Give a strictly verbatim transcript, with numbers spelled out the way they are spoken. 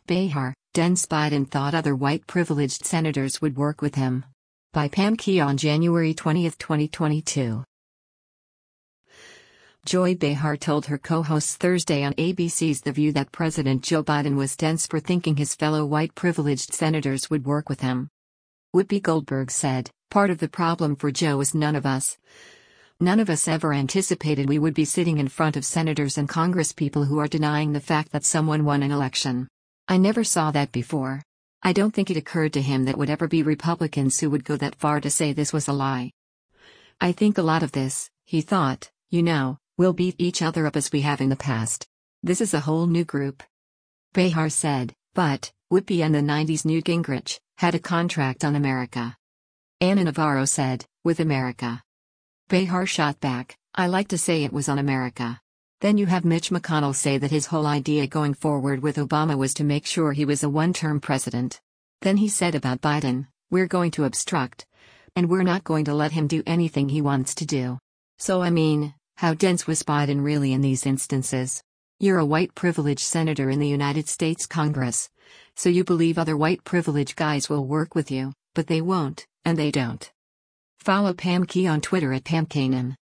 Behar, Dennis Biden thought other white privileged senators would work with him. By Pam Key on January twentieth, twenty twenty-two. Joy Behar told her co-hosts Thursday on A B C's The View that President Joe Biden was dense for thinking his fellow white privileged senators would work with him. Whoopi Goldberg said, "Part of the problem for Joe is none of us. None of us ever anticipated we would be sitting in front of senators and congresspeople who are denying the fact that someone won an election. I never saw that before. I don't think it occurred to him that would ever be Republicans who would go that far to say this was a lie. I think a lot of this, he thought, you know, we'll beat each other up as we have in the past. This is a whole new group." Behar said, but, Whoopi and the nineties Newt Gingrich had a contract on America. Ana Navarro said, with America. Behar shot back, "I like to say it was on America. Then you have Mitch McConnell say that his whole idea going forward with Obama was to make sure he was a one-term president. Then he said about Biden, we're going to obstruct. And we're not going to let him do anything he wants to do. So I mean, how dense was Biden really in these instances? You're a white privileged senator in the United States Congress. So you believe other white privileged guys will work with you, but they won't, and they don't." Follow Pam Key on Twitter at Pam Kanan.